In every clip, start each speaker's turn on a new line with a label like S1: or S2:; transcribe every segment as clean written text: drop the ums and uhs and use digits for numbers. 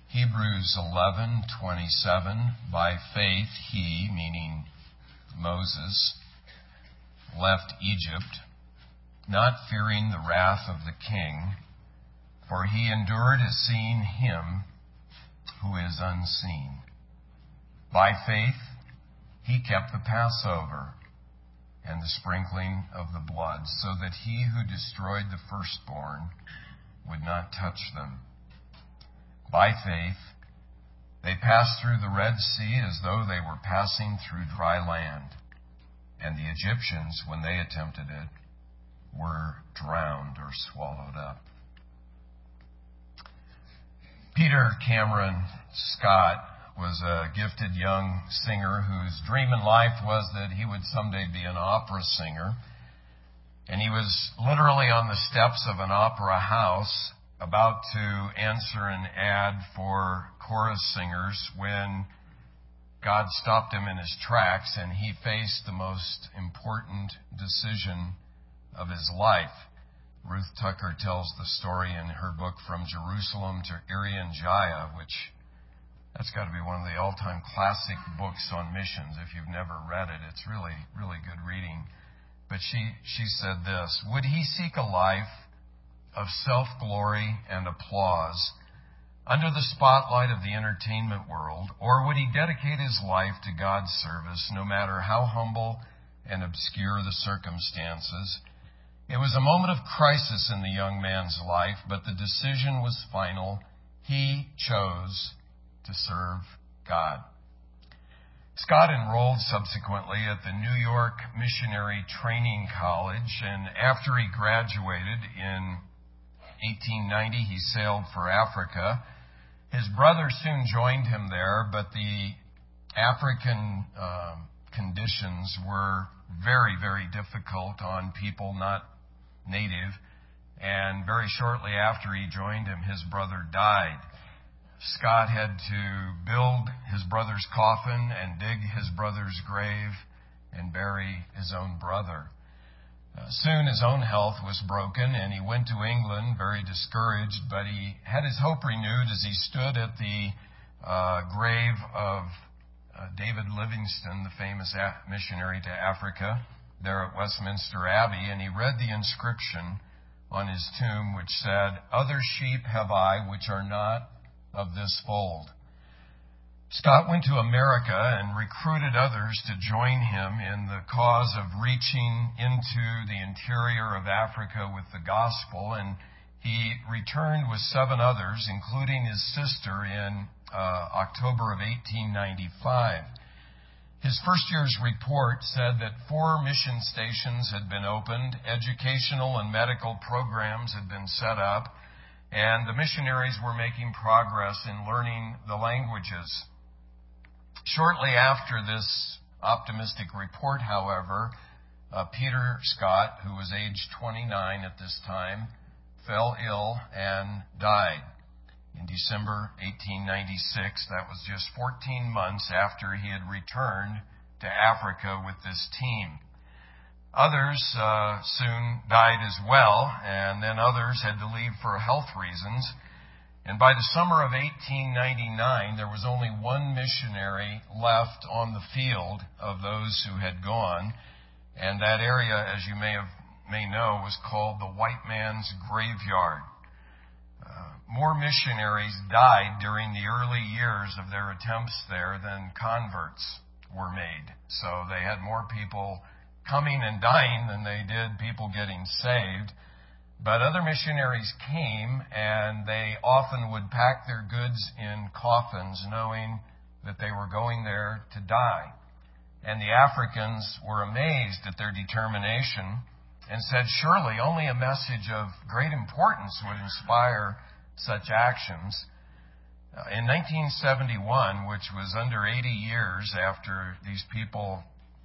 S1: Hebrews 11:27, by faith he, meaning Moses, left Egypt, not fearing the wrath of the king, for he endured as seeing him who is unseen. By faith he kept the Passover and the sprinkling of the blood, so that he who destroyed the firstborn would not touch them. By faith they passed through the Red Sea as though they were passing through dry land, and the Egyptians, when they attempted it, were drowned or swallowed up. Peter Cameron Scott was a gifted young singer whose dream in life was that he would someday be an opera singer. And he was literally on the steps of an opera house about to answer an ad for chorus singers when God stopped him in his tracks and he faced the most important decision of his life. Ruth Tucker tells the story in her book From Jerusalem to Irian Jaya, which that's got to be one of the all-time classic books on missions. If you've never read it, it's really, really good reading. But she said this: would he seek a life of self-glory and applause under the spotlight of the entertainment world, or would he dedicate his life to God's service, no matter how humble and obscure the circumstances? It was a moment of crisis in the young man's life, but the decision was final. He chose to serve God. Scott enrolled subsequently at the New York Missionary Training College, and after he graduated in 1890, he sailed for Africa. His brother soon joined him there, but the African conditions were very, very difficult on people not native, and very shortly after he joined him, his brother died. Scott had to build his brother's coffin and dig his brother's grave and bury his own brother. Soon his own health was broken and he went to England very discouraged, but he had his hope renewed as he stood at the grave of David Livingstone, the famous missionary to Africa, there at Westminster Abbey, and he read the inscription on his tomb which said, "Other sheep have I which are not of this fold." Scott went to America and recruited others to join him in the cause of reaching into the interior of Africa with the gospel, and he returned with 7 others, including his sister, in October of 1895. His first year's report said that 4 mission stations had been opened, educational and medical programs had been set up, and the missionaries were making progress in learning the languages. Shortly after this optimistic report, however, Peter Scott, who was age 29 at this time, fell ill and died in December 1896. That was just 14 months after he had returned to Africa with this team. Others soon died as well, and then others had to leave for health reasons. And by the summer of 1899, there was only 1 missionary left on the field of those who had gone. And that area, as you may know, was called the White Man's Graveyard. More missionaries died during the early years of their attempts there than converts were made. So they had more people coming and dying than they did people getting saved. But other missionaries came, and they often would pack their goods in coffins, knowing that they were going there to die. And the Africans were amazed at their determination and said, surely only a message of great importance would inspire such actions. In 1971, which was under 80 years after these people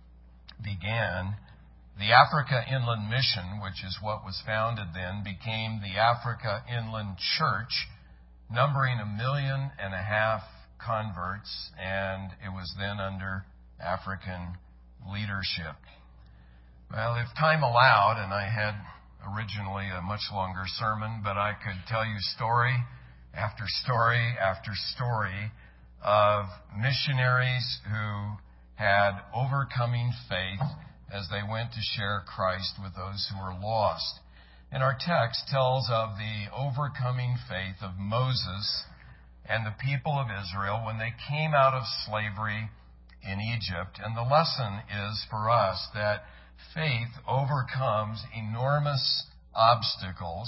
S1: began, the Africa Inland Mission, which is what was founded then, became the Africa Inland Church, numbering 1.5 million converts, and it was then under African leadership. Well, if time allowed, and I had originally a much longer sermon, but I could tell you story after story after story of missionaries who had overcoming faith as they went to share Christ with those who were lost. And our text tells of the overcoming faith of Moses and the people of Israel when they came out of slavery in Egypt. And the lesson is for us that faith overcomes enormous obstacles,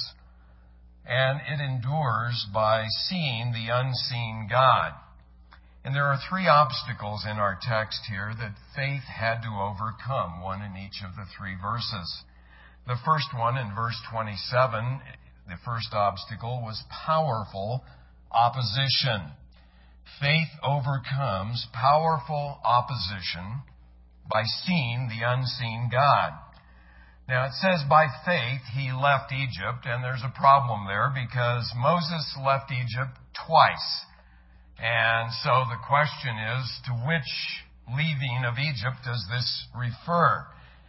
S1: and it endures by seeing the unseen God. And there are three obstacles in our text here that faith had to overcome, one in each of the three verses. The first one in verse 27, the first obstacle was powerful opposition. Faith overcomes powerful opposition by seeing the unseen God. Now it says by faith he left Egypt, and there's a problem there because Moses left Egypt twice. And so the question is, to which leaving of Egypt does this refer?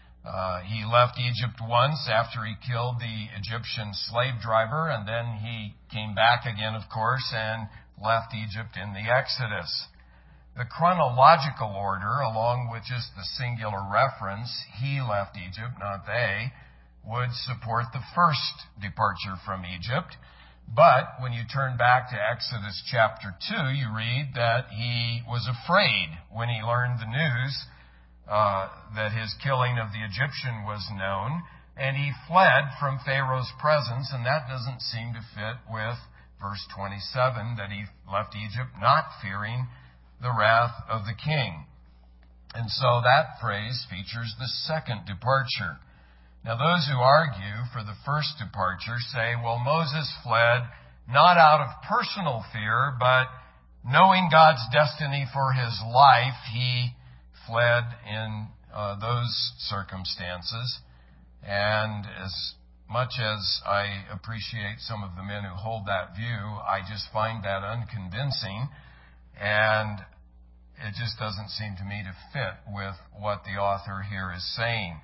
S1: He left Egypt once after he killed the Egyptian slave driver, and then he came back again, of course, and left Egypt in the Exodus. The chronological order, along with just the singular reference, he left Egypt, not they, would support the first departure from Egypt. But when you turn back to Exodus chapter 2, you read that he was afraid when he learned the news that his killing of the Egyptian was known, and he fled from Pharaoh's presence, and that doesn't seem to fit with verse 27, that he left Egypt not fearing the wrath of the king. And so that phrase features the second departure. Now those who argue for the first departure say, well, Moses fled not out of personal fear, but knowing God's destiny for his life, he fled in those circumstances. And as much as I appreciate some of the men who hold that view, I just find that unconvincing, and it just doesn't seem to me to fit with what the author here is saying.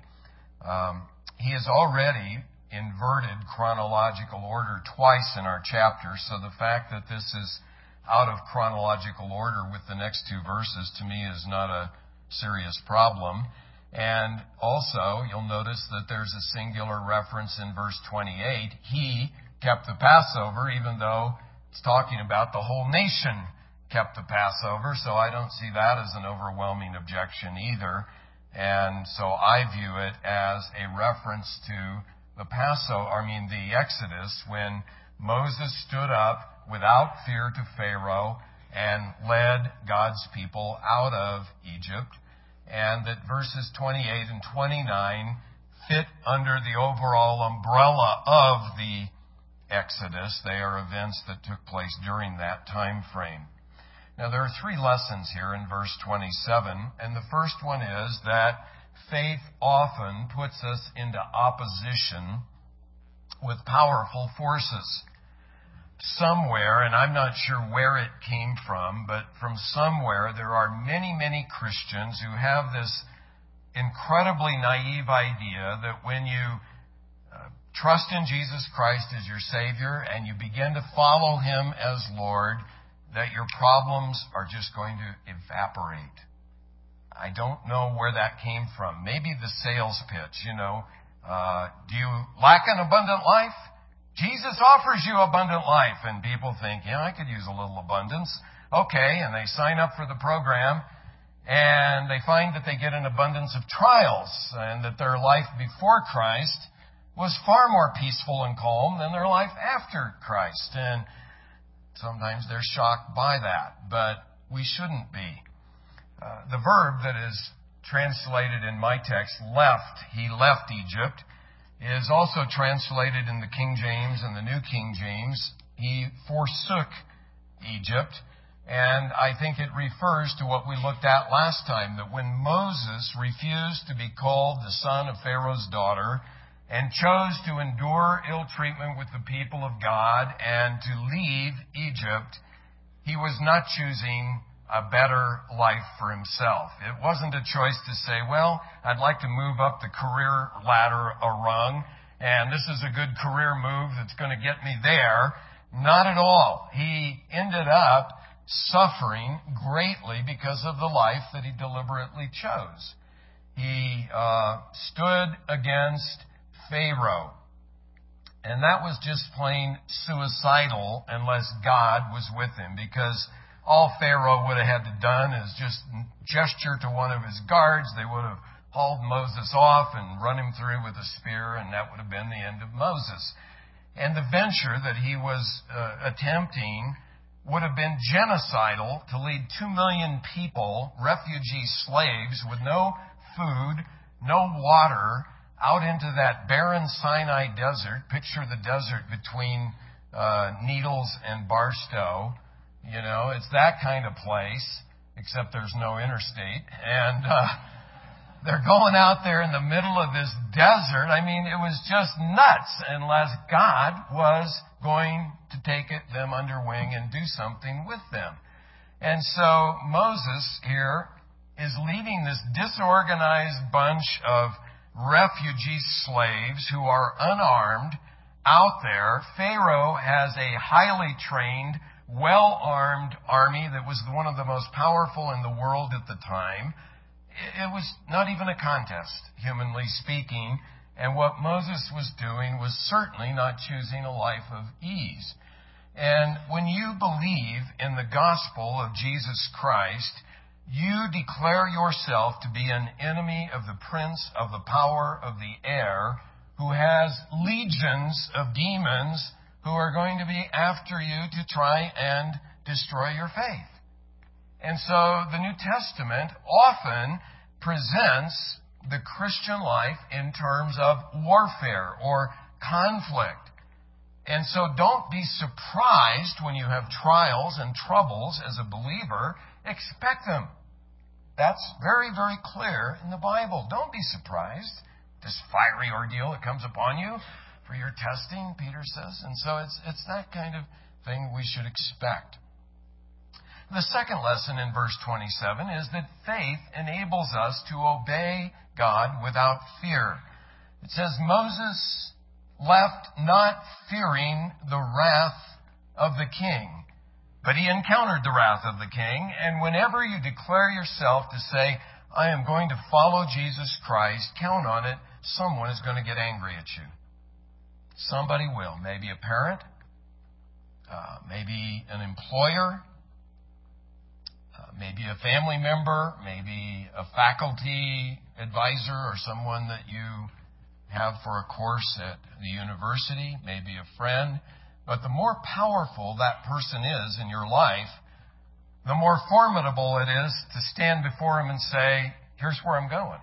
S1: He has already inverted chronological order twice in our chapter, so the fact that this is out of chronological order with the next two verses, to me, is not a serious problem. And also, you'll notice that there's a singular reference in verse 28. He kept the Passover, even though it's talking about the whole nation kept the Passover, so I don't see that as an overwhelming objection either. And so I view it as a reference to the the Exodus, when Moses stood up without fear to Pharaoh and led God's people out of Egypt, and that verses 28 and 29 fit under the overall umbrella of the Exodus. They are events that took place during that time frame. Now, there are three lessons here in verse 27, and the first one is that faith often puts us into opposition with powerful forces. Somewhere, and I'm not sure where it came from, but from somewhere there are many, many Christians who have this incredibly naive idea that when you trust in Jesus Christ as your Savior and you begin to follow Him as Lord, that your problems are just going to evaporate. I don't know where that came from. Maybe the sales pitch, do you lack an abundant life? Jesus offers you abundant life. And people think, I could use a little abundance. Okay, and they sign up for the program, and they find that they get an abundance of trials, and that their life before Christ was far more peaceful and calm than their life after Christ. And sometimes they're shocked by that, but we shouldn't be. The verb that is translated in my text, left, he left Egypt, is also translated in the King James and the New King James, he forsook Egypt. And I think it refers to what we looked at last time, that when Moses refused to be called the son of Pharaoh's daughter and chose to endure ill treatment with the people of God and to leave Egypt, he was not choosing a better life for himself. It wasn't a choice to say, well, I'd like to move up the career ladder a rung, and this is a good career move that's going to get me there. Not at all. He ended up suffering greatly because of the life that he deliberately chose. He stood against Pharaoh. And that was just plain suicidal unless God was with him, because all Pharaoh would have had to done is just gesture to one of his guards. They would have hauled Moses off and run him through with a spear, and that would have been the end of Moses. And the venture that he was attempting would have been genocidal, to lead 2 million people, refugee slaves, with no food, no water, out into that barren Sinai desert. Picture the desert between Needles and Barstow. You know, it's that kind of place, except there's no interstate. And they're going out there in the middle of this desert. I mean, it was just nuts, unless God was going to take them under wing and do something with them. And so Moses here is leading this disorganized bunch of refugee slaves who are unarmed out there. Pharaoh has a highly trained, well-armed army that was one of the most powerful in the world at the time. It was not even a contest, humanly speaking, and what Moses was doing was certainly not choosing a life of ease. And when you believe in the gospel of Jesus Christ, you declare yourself to be an enemy of the prince of the power of the air, who has legions of demons who are going to be after you to try and destroy your faith. And so the New Testament often presents the Christian life in terms of warfare or conflict. And so don't be surprised when you have trials and troubles as a believer. Expect them. That's very, very clear in the Bible. Don't be surprised. This fiery ordeal that comes upon you for your testing, Peter says. And so it's that kind of thing we should expect. The second lesson in verse 27 is that faith enables us to obey God without fear. It says, Moses left not fearing the wrath of the king, but he encountered the wrath of the king. And whenever you declare yourself to say, I am going to follow Jesus Christ, count on it, someone is going to get angry at you. Somebody will. Maybe a parent, maybe an employer, maybe a family member, maybe a faculty advisor or someone that you have for a course at the university, maybe a friend. But the more powerful that person is in your life, the more formidable it is to stand before him and say, here's where I'm going.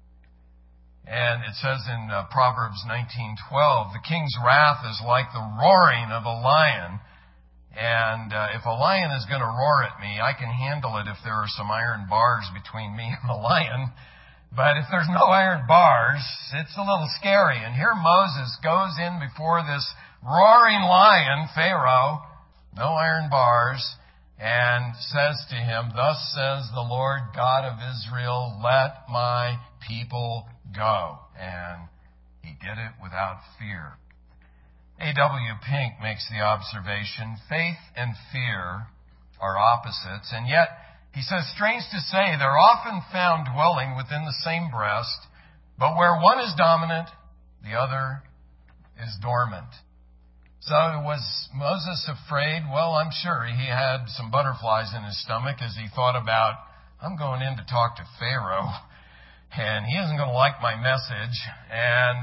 S1: And it says in Proverbs 19:12, the king's wrath is like the roaring of a lion. And if a lion is going to roar at me, I can handle it if there are some iron bars between me and the lion. But if there's no iron bars, it's a little scary. And here Moses goes in before this roaring lion, Pharaoh, no iron bars, and says to him, thus says the Lord God of Israel, let my people go. And he did it without fear. A.W. Pink makes the observation, faith and fear are opposites, and yet, he says, strange to say, they're often found dwelling within the same breast, but where one is dominant, the other is dormant. So was Moses afraid? Well, I'm sure he had some butterflies in his stomach as he thought about, I'm going in to talk to Pharaoh, and he isn't going to like my message, and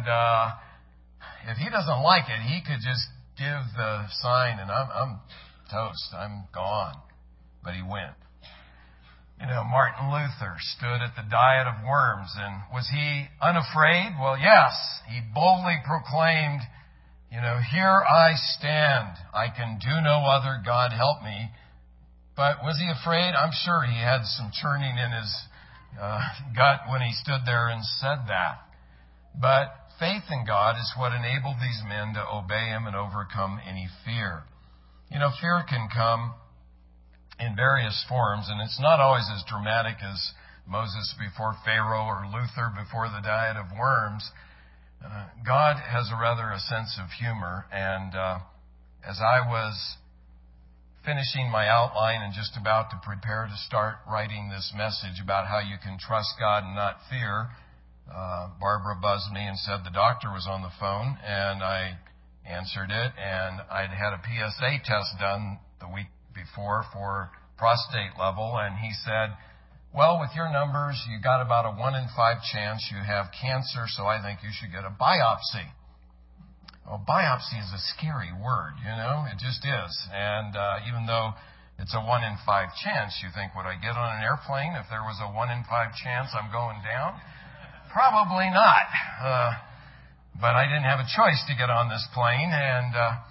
S1: if he doesn't like it, he could just give the sign, and I'm toast. I'm gone. But he went. You know, Martin Luther stood at the Diet of Worms, and was he unafraid? Well, yes. He boldly proclaimed, you know, here I stand. I can do no other. God help me. But was he afraid? I'm sure he had some churning in his gut when he stood there and said that. But faith in God is what enabled these men to obey him and overcome any fear. You know, fear can come in various forms, and it's not always as dramatic as Moses before Pharaoh or Luther before the Diet of Worms. God has a sense of humor, and as I was finishing my outline and just about to prepare to start writing this message about how you can trust God and not fear, Barbara buzzed me and said the doctor was on the phone, and I answered it, and I'd had a PSA test done the week before for prostate level, and he said, well, with your numbers, you got about a 1 in 5 chance you have cancer, so I think you should get a biopsy. Well, biopsy is a scary word, you know, it just is. And even though it's a 1 in 5 chance, you think, would I get on an airplane if there was a 1 in 5 chance I'm going down? Probably not. But I didn't have a choice to get on this plane, and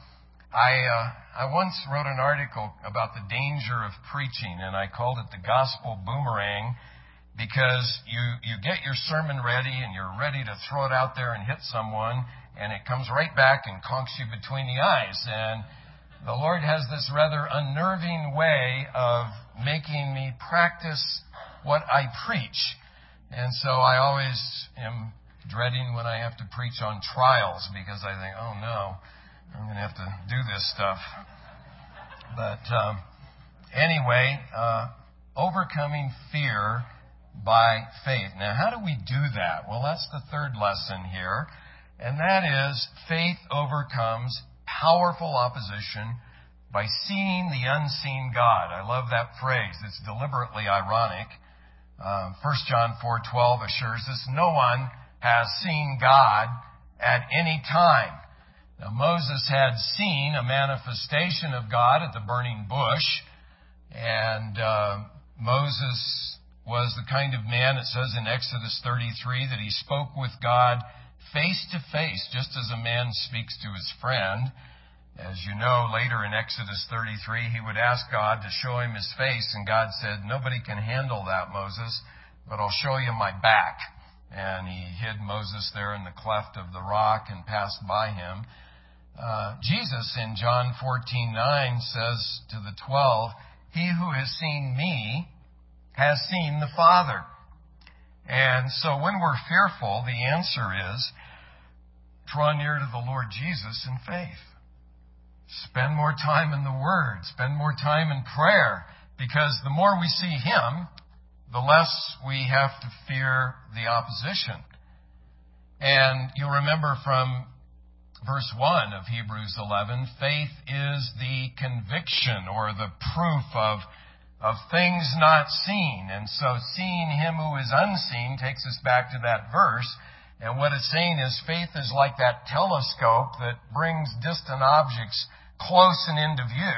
S1: I once wrote an article about the danger of preaching, and I called it the gospel boomerang, because you get your sermon ready and you're ready to throw it out there and hit someone, and it comes right back and conks you between the eyes. And the Lord has this rather unnerving way of making me practice what I preach. And so I always am dreading when I have to preach on trials, because I think, oh no, I'm going to have to do this stuff. But anyway, overcoming fear by faith. Now, how do we do that? Well, that's the third lesson here, and that is faith overcomes powerful opposition by seeing the unseen God. I love that phrase. It's deliberately ironic. 1 John 4:12 assures us no one has seen God at any time. Now, Moses had seen a manifestation of God at the burning bush, and Moses was the kind of man, it says in Exodus 33, that he spoke with God face to face, just as a man speaks to his friend. As you know, later in Exodus 33, he would ask God to show him his face, and God said, nobody can handle that, Moses, but I'll show you my back. And he hid Moses there in the cleft of the rock and passed by him. Jesus in John 14:9 says to the 12, he who has seen me has seen the Father. And so when we're fearful, the answer is draw near to the Lord Jesus in faith. Spend more time in the Word. Spend more time in prayer. Because the more we see Him, the less we have to fear the opposition. And you'll remember from verse 1 of Hebrews 11, faith is the conviction or the proof of things not seen. And so seeing Him who is unseen takes us back to that verse. And what it's saying is faith is like that telescope that brings distant objects close and into view,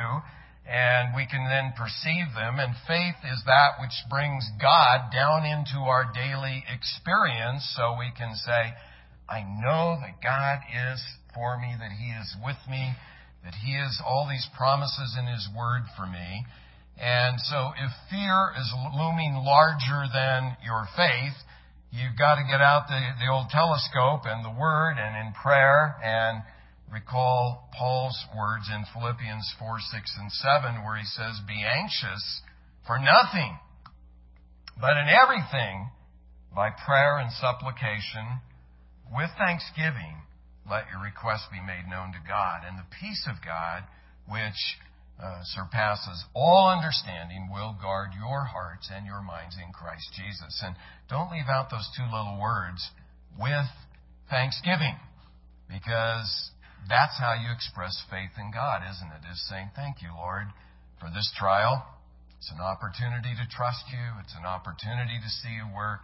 S1: and we can then perceive them. And faith is that which brings God down into our daily experience, so we can say, I know that God is for me, that He is with me, that He has all these promises in His Word for me. And so if fear is looming larger than your faith, you've got to get out the old telescope and the Word and in prayer, and recall Paul's words in Philippians 4, 6, and 7, where he says, be anxious for nothing, but in everything, by prayer and supplication, with thanksgiving, let your requests be made known to God. And the peace of God, which surpasses all understanding, will guard your hearts and your minds in Christ Jesus. And don't leave out those two little words, with thanksgiving, because that's how you express faith in God, isn't it? Is saying, thank you, Lord, for this trial. It's an opportunity to trust you. It's an opportunity to see you work.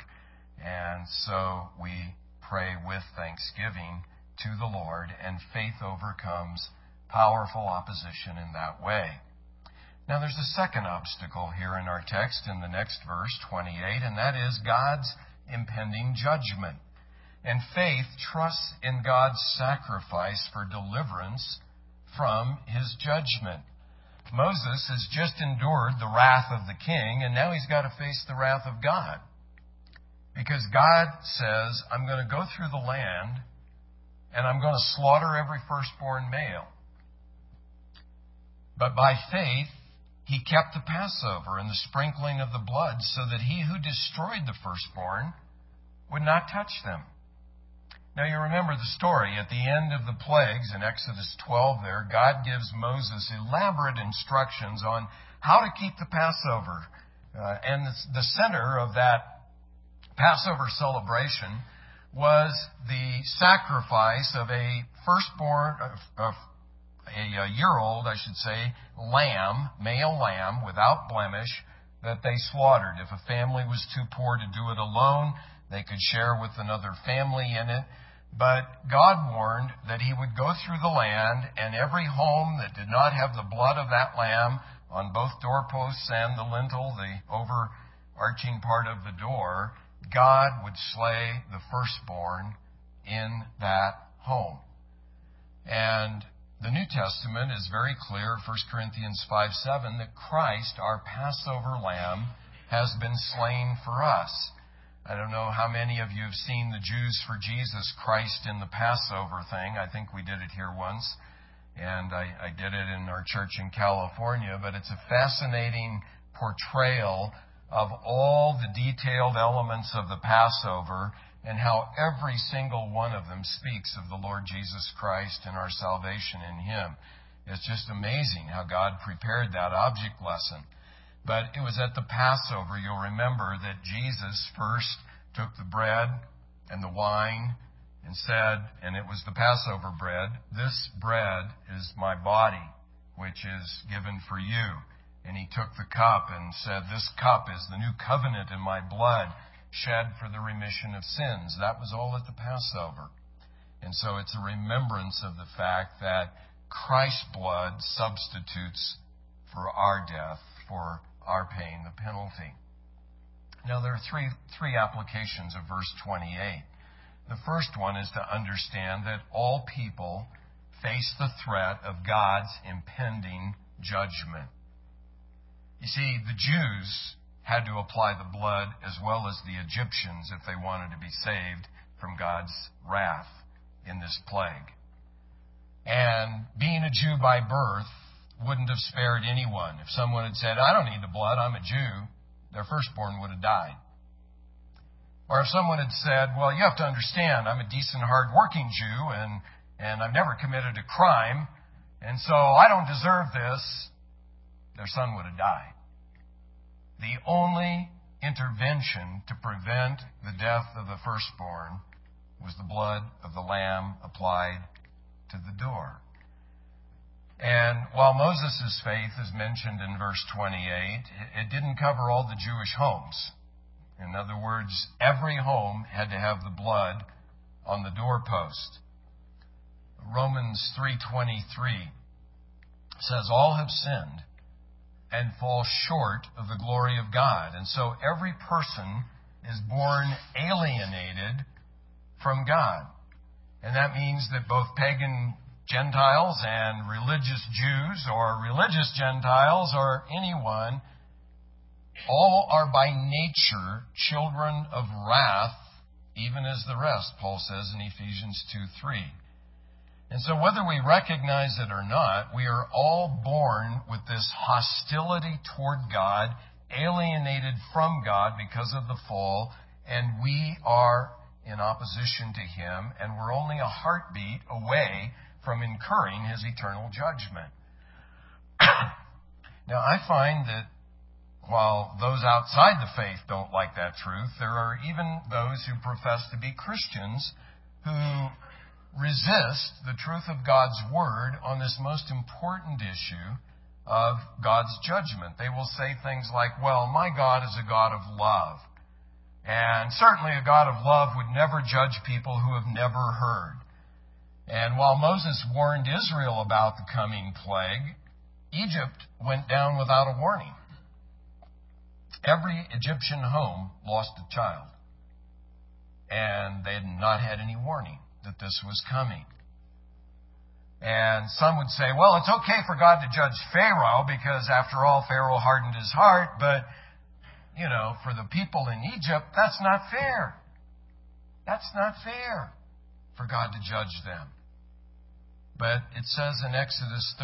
S1: And so we pray with thanksgiving to the Lord, and faith overcomes powerful opposition in that way. Now, there's a second obstacle here in our text in the next verse, 28, and that is God's impending judgment. And faith trusts in God's sacrifice for deliverance from His judgment. Moses has just endured the wrath of the king, and now he's got to face the wrath of God. Because God says, I'm going to go through the land, and I'm going to slaughter every firstborn male. But by faith, he kept the Passover and the sprinkling of the blood, so that he who destroyed the firstborn would not touch them. Now you remember the story. At the end of the plagues in Exodus 12 there, God gives Moses elaborate instructions on how to keep the Passover. And the center of that Passover celebration was the sacrifice of a firstborn, a year-old, I should say, lamb, male lamb, without blemish, that they slaughtered. If a family was too poor to do it alone, they could share with another family in it. But God warned that He would go through the land, and every home that did not have the blood of that lamb on both doorposts and the lintel, the overarching part of the door, God would slay the firstborn in that home. And the New Testament is very clear, 1 Corinthians 5:7, that Christ, our Passover lamb, has been slain for us. I don't know how many of you have seen the Jews for Jesus Christ in the Passover thing. I think we did it here once, and I did it in our church in California. But it's a fascinating portrayal of all the detailed elements of the Passover and how every single one of them speaks of the Lord Jesus Christ and our salvation in Him. It's just amazing how God prepared that object lesson. But it was at the Passover, you'll remember, that Jesus first took the bread and the wine and said, and it was the Passover bread, "This bread is my body, which is given for you." And He took the cup and said, "This cup is the new covenant in my blood, shed for the remission of sins." That was all at the Passover. And so it's a remembrance of the fact that Christ's blood substitutes for our death, for our paying the penalty. Now there are three applications of verse 28. The first one is to understand that all people face the threat of God's impending judgment. You see, the Jews had to apply the blood as well as the Egyptians if they wanted to be saved from God's wrath in this plague. And being a Jew by birth wouldn't have spared anyone. If someone had said, "I don't need the blood, I'm a Jew," their firstborn would have died. Or if someone had said, "Well, you have to understand, I'm a decent, hard-working Jew, and I've never committed a crime, and so I don't deserve this," their son would have died. The only intervention to prevent the death of the firstborn was the blood of the lamb applied to the door. And while Moses' faith is mentioned in verse 28, it didn't cover all the Jewish homes. In other words, every home had to have the blood on the doorpost. Romans 3:23 says, "All have sinned and fall short of the glory of God." And so every person is born alienated from God. And that means that both pagan Gentiles and religious Jews, or religious Gentiles, or anyone, all are by nature children of wrath, even as the rest, Paul says in Ephesians 2:3. And so whether we recognize it or not, we are all born with this hostility toward God, alienated from God because of the fall, and we are in opposition to Him, and we're only a heartbeat away from incurring His eternal judgment. Now, I find that while those outside the faith don't like that truth, there are even those who profess to be Christians who resist the truth of God's Word on this most important issue of God's judgment. They will say things like, "Well, my God is a God of love. And certainly a God of love would never judge people who have never heard." And while Moses warned Israel about the coming plague, Egypt went down without a warning. Every Egyptian home lost a child. And they had not had any warning that this was coming. And some would say, well, it's okay for God to judge Pharaoh because, after all, Pharaoh hardened his heart. But, for the people in Egypt, that's not fair. That's not fair for God to judge them. But it says in Exodus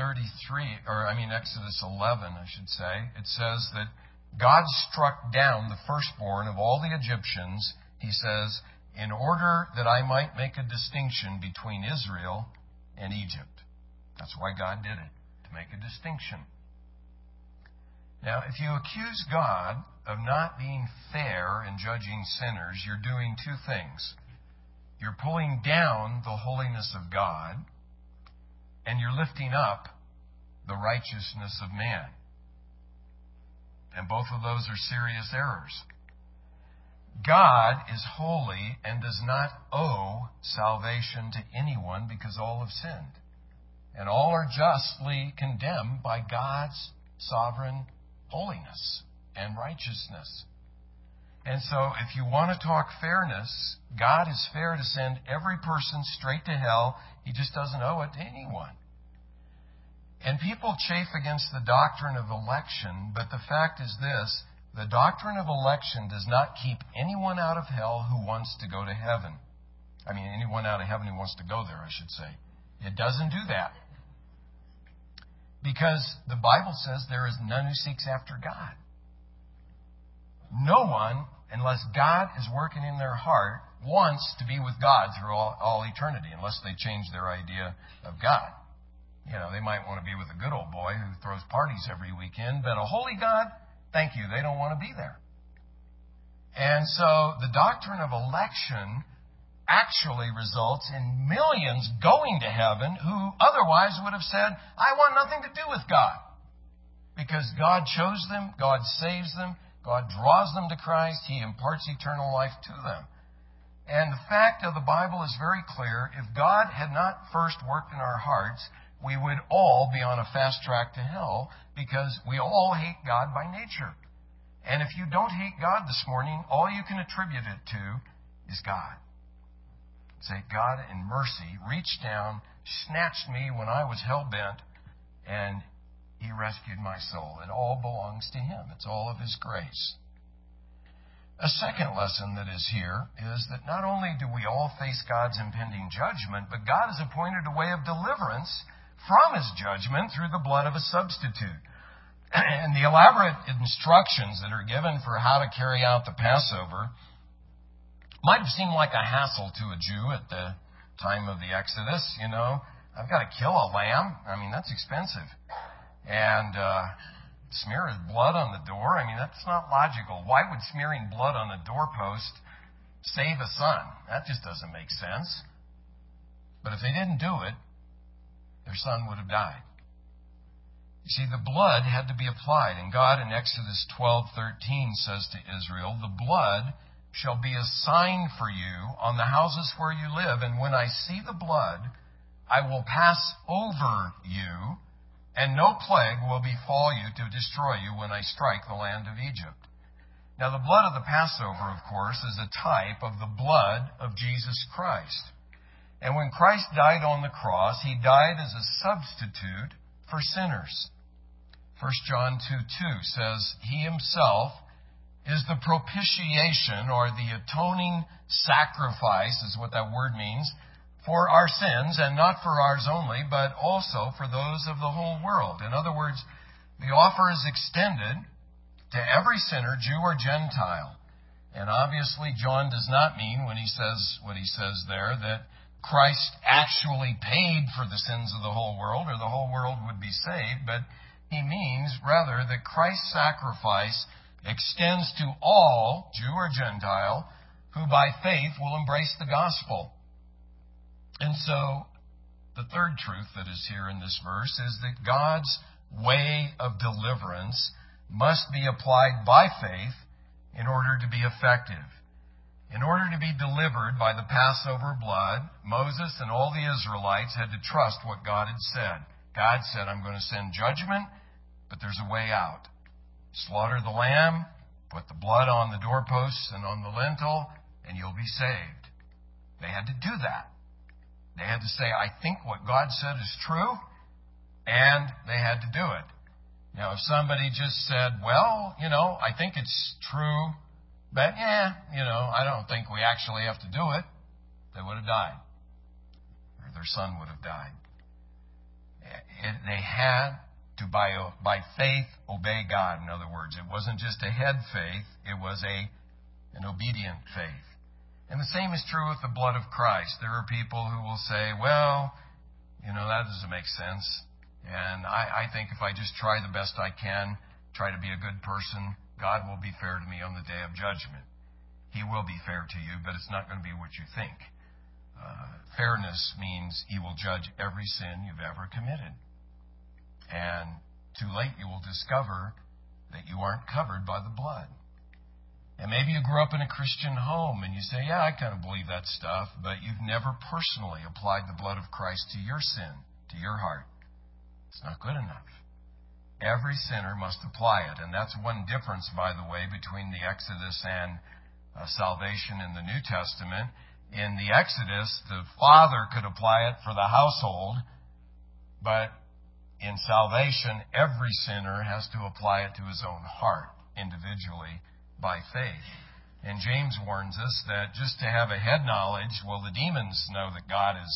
S1: 11, I should say, it says that God struck down the firstborn of all the Egyptians, He says, in order that I might make a distinction between Israel and Egypt. That's why God did it, to make a distinction. Now, if you accuse God of not being fair in judging sinners, you're doing two things. You're pulling down the holiness of God, and you're lifting up the righteousness of man. And both of those are serious errors. God is holy and does not owe salvation to anyone because all have sinned. And all are justly condemned by God's sovereign holiness and righteousness. And so if you want to talk fairness, God is fair to send every person straight to hell. He just doesn't owe it to anyone. And people chafe against the doctrine of election, but the fact is this: the doctrine of election does not keep anyone out of hell who wants to go to heaven. I mean, anyone out of heaven who wants to go there, I should say. It doesn't do that. Because the Bible says there is none who seeks after God. No one, unless God is working in their heart, wants to be with God through all eternity, unless they change their idea of God. You know, they might want to be with a good old boy who throws parties every weekend, but a holy God, thank you, they don't want to be there. And so the doctrine of election actually results in millions going to heaven who otherwise would have said, I want nothing to do with God. Because God chose them, God saves them, God draws them to Christ, He imparts eternal life to them. And the fact of the Bible is very clear. If God had not first worked in our hearts, we would all be on a fast track to hell, because we all hate God by nature. And if you don't hate God this morning, all you can attribute it to is God. Say, God in mercy reached down, snatched me when I was hell-bent, and He rescued my soul. It all belongs to Him. It's all of His grace. A second lesson that is here is that not only do we all face God's impending judgment, but God has appointed a way of deliverance from His judgment through the blood of a substitute. And the elaborate instructions that are given for how to carry out the Passover might have seemed like a hassle to a Jew at the time of the Exodus. You know, I've got to kill a lamb. I mean, that's expensive. And smear his blood on the door. I mean, that's not logical. Why would smearing blood on the doorpost save a son? That just doesn't make sense. But if they didn't do it, their son would have died. You see, the blood had to be applied. And God in Exodus 12:13 says to Israel, the blood shall be a sign for you on the houses where you live. And when I see the blood, I will pass over you, and no plague will befall you to destroy you when I strike the land of Egypt. Now, the blood of the Passover, of course, is a type of the blood of Jesus Christ. And when Christ died on the cross, He died as a substitute for sinners. 1 John 2:2 says, He Himself is the propitiation, or the atoning sacrifice, is what that word means, for our sins, and not for ours only, but also for those of the whole world. In other words, the offer is extended to every sinner, Jew or Gentile. And obviously, John does not mean, when he says what he says there, that Christ actually paid for the sins of the whole world, or the whole world would be saved, but he means, rather, that Christ's sacrifice extends to all, Jew or Gentile, who by faith will embrace the gospel. And so, the third truth that is here in this verse is that God's way of deliverance must be applied by faith in order to be effective. In order to be delivered by the Passover blood, Moses and all the Israelites had to trust what God had said. God said, I'm going to send judgment, but there's a way out. Slaughter the lamb, put the blood on the doorposts and on the lintel, and you'll be saved. They had to do that. They had to say, I think what God said is true, and they had to do it. Now, if somebody just said, well, I think it's true, but I don't think we actually have to do it, they would have died. Or their son would have died. They had to, by faith, obey God. In other words, it wasn't just a head faith, it was an obedient faith. And the same is true with the blood of Christ. There are people who will say, well, that doesn't make sense. And I think if I just try the best I can, try to be a good person, God will be fair to me on the day of judgment. He will be fair to you, but it's not going to be what you think. Fairness means He will judge every sin you've ever committed. And too late you will discover that you aren't covered by the blood. And maybe you grew up in a Christian home and you say, yeah, I kind of believe that stuff, but you've never personally applied the blood of Christ to your sin, to your heart. It's not good enough. Every sinner must apply it. And that's one difference, by the way, between the Exodus and salvation in the New Testament. In the Exodus, the father could apply it for the household, but in salvation, every sinner has to apply it to his own heart individually by faith. And James warns us that just to have a head knowledge, well, the demons know that God is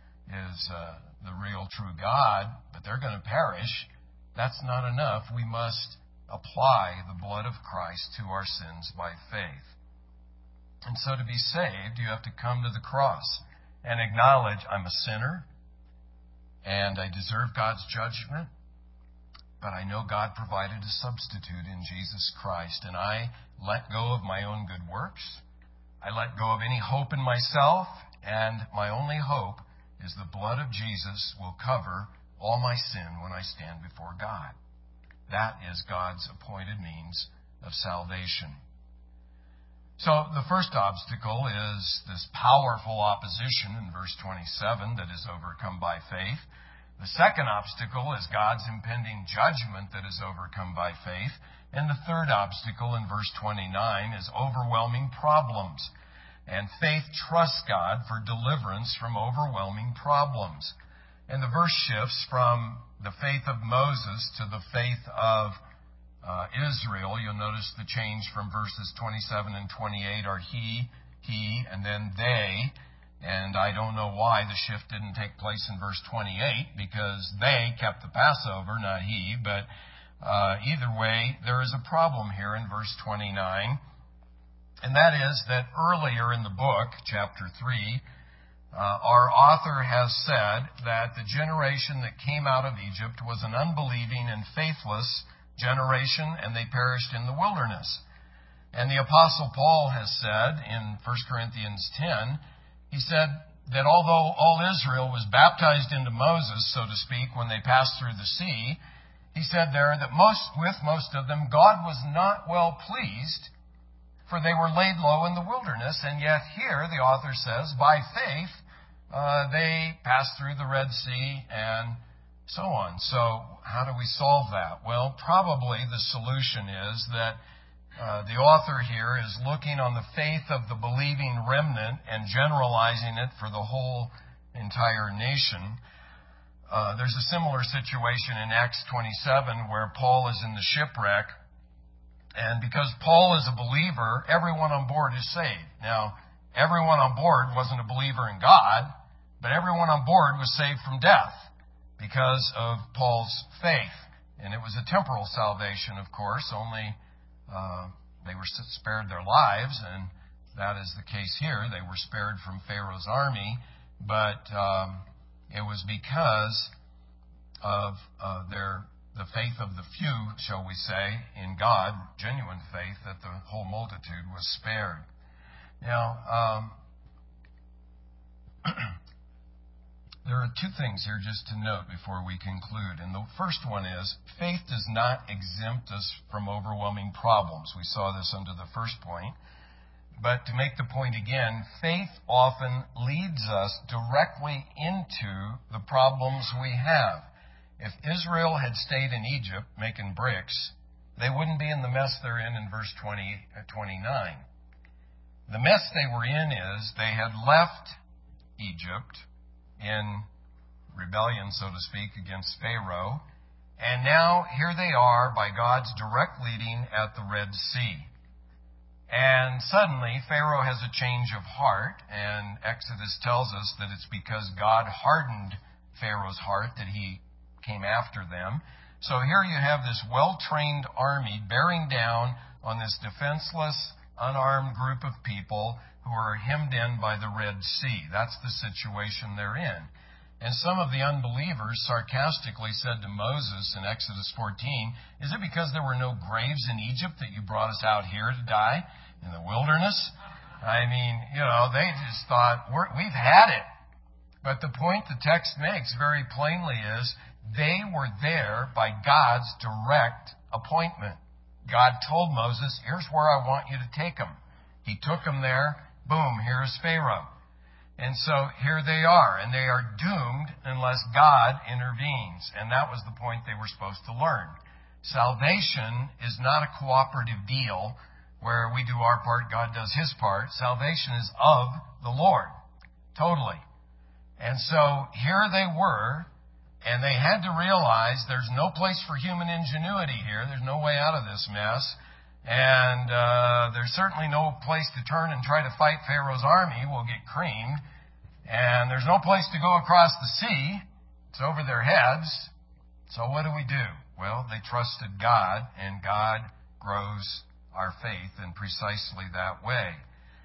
S1: the real true God, but they're going to perish. That's not enough. We must apply the blood of Christ to our sins by faith. And so to be saved, you have to come to the cross and acknowledge I'm a sinner and I deserve God's judgment, but I know God provided a substitute in Jesus Christ, and I let go of my own good works. I let go of any hope in myself, and my only hope is the blood of Jesus will cover all my sin when I stand before God. That is God's appointed means of salvation. So the first obstacle is this powerful opposition in verse 27 that is overcome by faith. The second obstacle is God's impending judgment that is overcome by faith. And the third obstacle in verse 29 is overwhelming problems. And faith trusts God for deliverance from overwhelming problems. And the verse shifts from the faith of Moses to the faith of Israel. You'll notice the change from verses 27 and 28 are he, and then they. And I don't know why the shift didn't take place in verse 28, because they kept the Passover, not he. But either way, there is a problem here in verse 29. And that is that earlier in the book, chapter 3, our author has said that the generation that came out of Egypt was an unbelieving and faithless generation, and they perished in the wilderness. And the Apostle Paul has said in 1 Corinthians 10, he said that although all Israel was baptized into Moses, so to speak, when they passed through the sea, he said there that with most of them, God was not well pleased, for they were laid low in the wilderness. And yet here, the author says, by faith, they passed through the Red Sea and so on. So how do we solve that? Well, probably the solution is that the author here is looking on the faith of the believing remnant and generalizing it for the whole entire nation. There's a similar situation in Acts 27 where Paul is in the shipwreck, and because Paul is a believer, everyone on board is saved. Now, everyone on board wasn't a believer in God, but everyone on board was saved from death because of Paul's faith. And it was a temporal salvation, of course, only they were spared their lives, and that is the case here. They were spared from Pharaoh's army, but it was because of the faith of the few, shall we say, in God, genuine faith, that the whole multitude was spared. Now, there are two things here just to note before we conclude. And the first one is, faith does not exempt us from overwhelming problems. We saw this under the first point. But to make the point again, faith often leads us directly into the problems we have. If Israel had stayed in Egypt making bricks, they wouldn't be in the mess they're in verse 29. The mess they were in is they had left Egypt in rebellion, so to speak, against Pharaoh. And now here they are by God's direct leading at the Red Sea. And suddenly Pharaoh has a change of heart, and Exodus tells us that it's because God hardened Pharaoh's heart that he came after them. So here you have this well-trained army bearing down on this defenseless, unarmed group of people who are hemmed in by the Red Sea. That's the situation they're in. And some of the unbelievers sarcastically said to Moses in Exodus 14, "Is it because there were no graves in Egypt that you brought us out here to die in the wilderness?" I mean, they just thought, we've had it. But the point the text makes very plainly is they were there by God's direct appointment. God told Moses, "Here's where I want you to take them." He took them there. Boom, here's Pharaoh. And so here they are, and they are doomed unless God intervenes. And that was the point they were supposed to learn. Salvation is not a cooperative deal where we do our part, God does His part. Salvation is of the Lord, totally. And so here they were, and they had to realize there's no place for human ingenuity here. There's no way out of this mess. And there's certainly no place to turn and try to fight Pharaoh's army. We'll get creamed. And there's no place to go across the sea. It's over their heads. So what do? Well, they trusted God, and God grows our faith in precisely that way.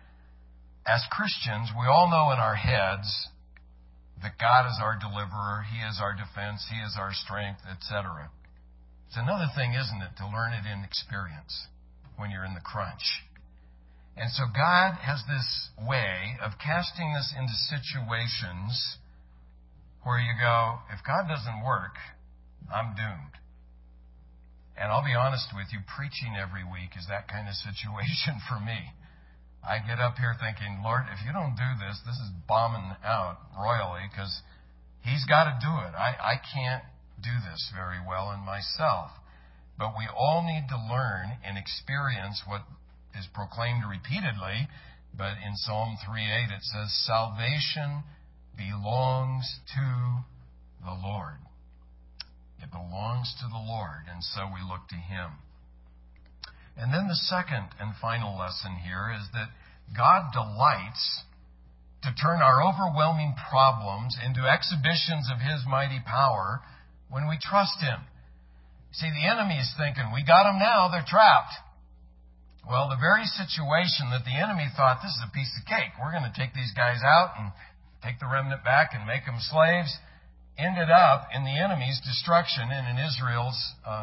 S1: As Christians, we all know in our heads that God is our deliverer, He is our defense, He is our strength, etc. It's another thing, isn't it, to learn it in experience when you're in the crunch. And so God has this way of casting us into situations where you go, if God doesn't work, I'm doomed. And I'll be honest with you, preaching every week is that kind of situation for me. I get up here thinking, Lord, if you don't do this, this is bombing out royally because He's got to do it. I can't do this very well in myself. But we all need to learn and experience what is proclaimed repeatedly. But in Psalm 3:8 it says, salvation belongs to the Lord. It belongs to the Lord, and so we look to Him. And then the second and final lesson here is that God delights to turn our overwhelming problems into exhibitions of His mighty power when we trust Him. See, the enemy is thinking, we got them now, they're trapped. Well, the very situation that the enemy thought, this is a piece of cake, we're going to take these guys out and take the remnant back and make them slaves, ended up in the enemy's destruction and in Israel's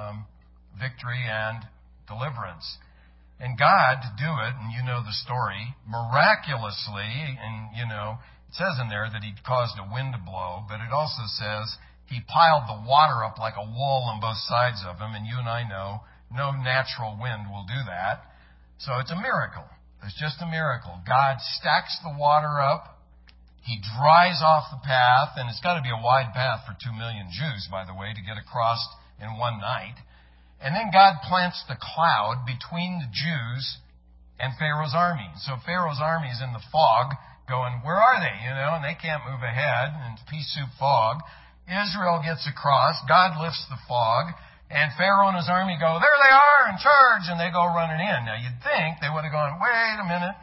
S1: victory and deliverance. And God, to do it, and you know the story, miraculously, and it says in there that He caused a wind to blow, but it also says He piled the water up like a wall on both sides of Him, and you and I know no natural wind will do that. So it's a miracle. It's just a miracle. God stacks the water up. He dries off the path, and it's got to be a wide path for 2 million Jews, by the way, to get across in one night. And then God plants the cloud between the Jews and Pharaoh's army. So Pharaoh's army is in the fog going, where are they? And they can't move ahead, and it's pea soup fog. Israel gets across, God lifts the fog, and Pharaoh and his army go, there they are, in charge, and they go running in. Now you'd think they would have gone, wait a minute,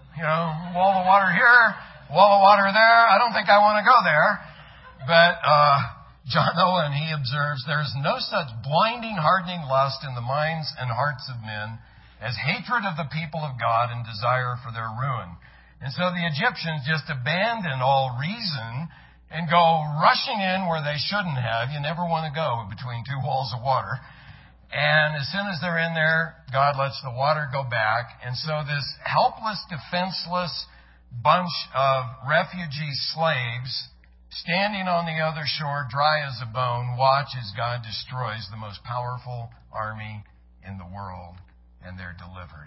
S1: wall of water here, wall of water there, I don't think I want to go there. But John Owen, he observes, there's no such blinding, hardening lust in the minds and hearts of men as hatred of the people of God and desire for their ruin. And so the Egyptians just abandoned all reason and go rushing in where they shouldn't have. You never want to go between two walls of water. And as soon as they're in there, God lets the water go back. And so this helpless, defenseless bunch of refugee slaves standing on the other shore, dry as a bone, watch as God destroys the most powerful army in the world, and they're delivered.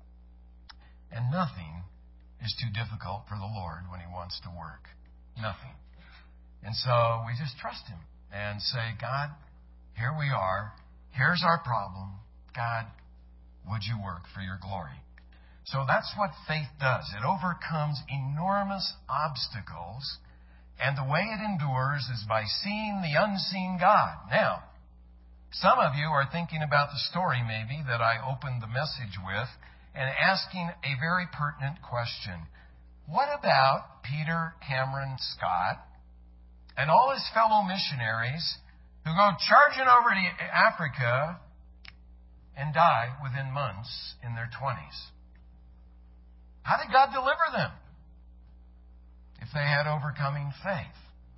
S1: And nothing is too difficult for the Lord when He wants to work. Nothing. And so we just trust Him and say, God, here we are. Here's our problem. God, would you work for your glory? So that's what faith does. It overcomes enormous obstacles, and the way it endures is by seeing the unseen God. Now, some of you are thinking about the story maybe that I opened the message with and asking a very pertinent question. What about Peter Cameron Scott and all his fellow missionaries who go charging over to Africa and die within months in their 20s? How did God deliver them? If they had overcoming faith.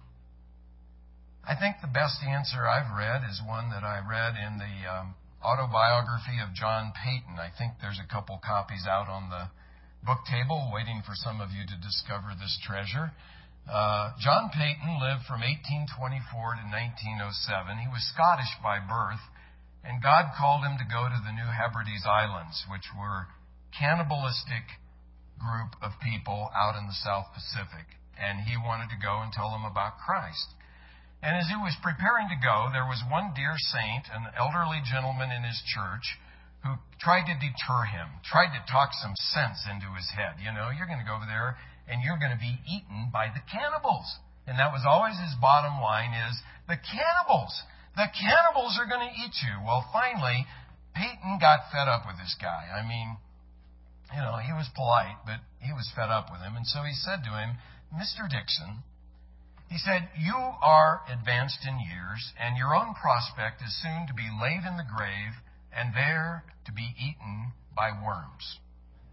S1: I think the best answer I've read is one that I read in the autobiography of John Payton. I think there's a couple copies out on the book table waiting for some of you to discover this treasure. John Payton lived from 1824 to 1907. He was Scottish by birth, and God called him to go to the New Hebrides Islands, which were cannibalistic group of people out in the South Pacific. And he wanted to go and tell them about Christ. And as he was preparing to go, there was one dear saint, an elderly gentleman in his church, who tried to deter him, tried to talk some sense into his head. You know, you're going to go over there and you're going to be eaten by the cannibals. And that was always his bottom line is, the cannibals are going to eat you. Well, finally, Payton got fed up with this guy. I mean, you know, he was polite, but he was fed up with him. And so he said to him, Mr. Dixon, he said, you are advanced in years, and your own prospect is soon to be laid in the grave and there to be eaten by worms.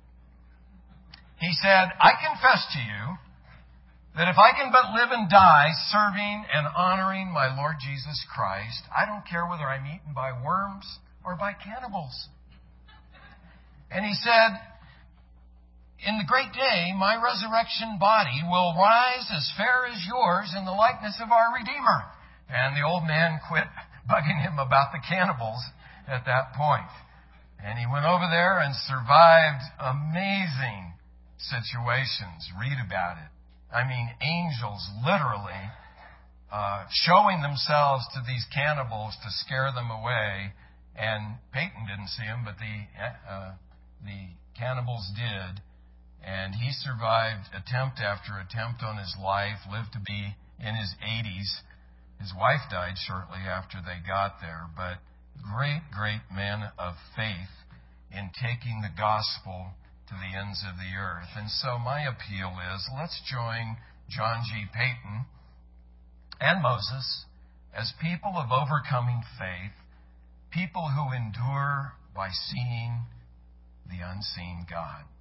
S1: He said, I confess to you that if I can but live and die serving and honoring my Lord Jesus Christ, I don't care whether I'm eaten by worms or by cannibals. And he said, in the great day, my resurrection body will rise as fair as yours in the likeness of our Redeemer. And the old man quit bugging him about the cannibals at that point. And he went over there and survived amazing situations. Read about it. I mean, angels literally showing themselves to these cannibals to scare them away. And Payton didn't see them, but the cannibals did. And he survived attempt after attempt on his life, lived to be in his 80s. His wife died shortly after they got there. But great, great man of faith in taking the gospel to the ends of the earth. And so my appeal is, let's join John G. Payton and Moses as people of overcoming faith, people who endure by seeing the unseen God.